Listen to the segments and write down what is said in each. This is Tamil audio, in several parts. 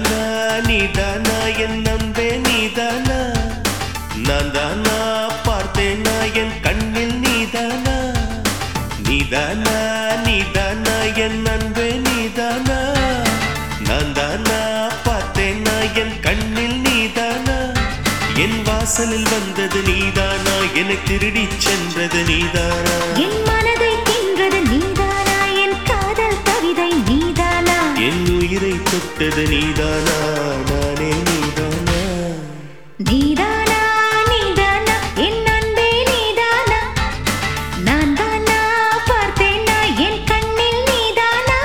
நீதானா நீதானா என் நம்பே நீதானா நான் தானா பார்த்தேனா என் கண்ணில் நீதானா நீதானா நீதானா என் நம்பே நீதானா நான் தானா பார்த்தேனா என் கண்ணில் நீதானா என் வாசலில் வந்தது நீதானா என்னை திருடி சென்றது நீதானா என் மனதை தின்றது நீதானா என் காதல் கவிதை நீதானா என் உயிரை தொட்டது நீதானா நானே நீதானா நீதானா நீதானா என் அன்பே நீதானா நான் தானா பார்த்தேனா என் கண்ணில் நீதானா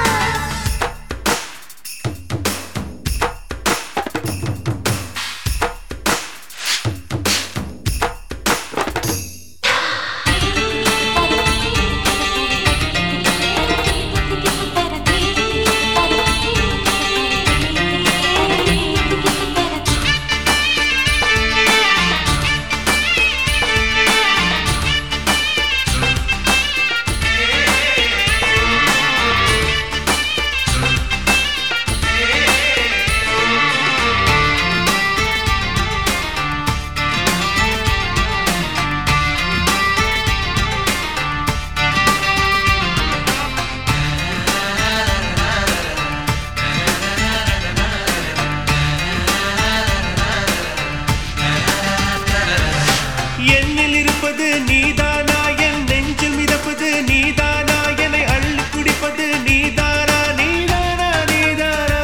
என்னில் இருப்பது நீதானா என் நெஞ்சில் மிதப்பது நீதானா என்னை அள்ளி குடிப்பது நீதானா நீதானா நீதானா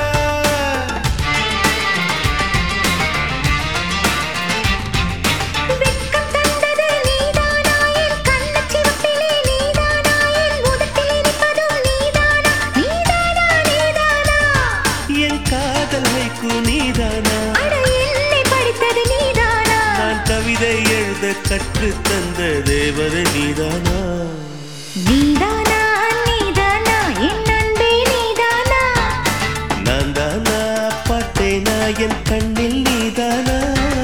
வெட்கம் தந்தது நீதானா என் கண்ணச் சிவப்பிலே நீதானா என் உதட்டில் இனிப்பதும் நீதானா நீதானா நீதானா என் காதல் வைக்கு நீதானா அட என்னை படித்தது நீதானா நான் கவிதை எழுத கற்று தந்த தேவதை நீதானா நீதானா நீதானா என் அன்பே நீதானா நான் தானா பார்த்தேனா என் கண்ணில் நீதானா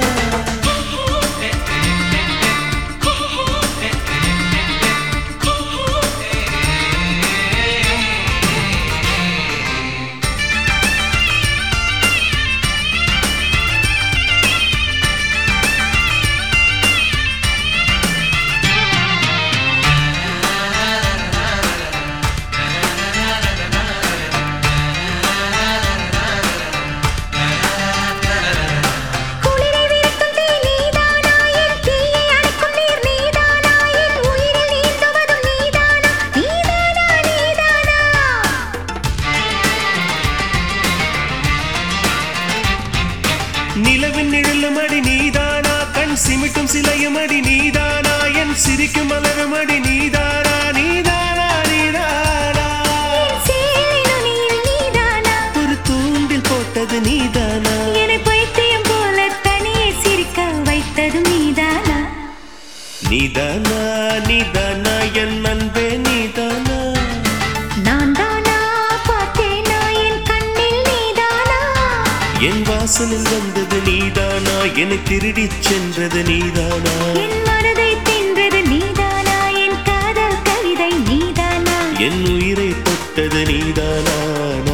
குளிரை விரட்டும் தீ நீதானா என் தீயை அணைக்கும் நீர் நீதானா என் உயிரில் நீந்துவதும் நீதானா நீதானா நீதானா நிலவின் நிழலும் அடி நீதானா கண் சிமிட்டும் சிலையும் அடி நீதானா என் சிரிக்கும் மலரும் அடி நீதானா நீதானா நீதானா என் சேலை நுனியில் நீதானா ஒரு தூண்டில் போட்டது நீதானா என்னை பைத்தியம் போல தனியே சிரிக்க வைத்ததும் நீதானா நீதானா நீதானா என் அன்பே நீதானா நான் தானா பார்த்தேனா என் கண்ணில் நீதானா என் வாசலில் வந்தது நீதானா என்னை திருடி சென்றது நீதானா என் மனதை தின்றது நீதானா என் காதல் கவிதை நீதானா என் உயிரை தொட்டது நீதானா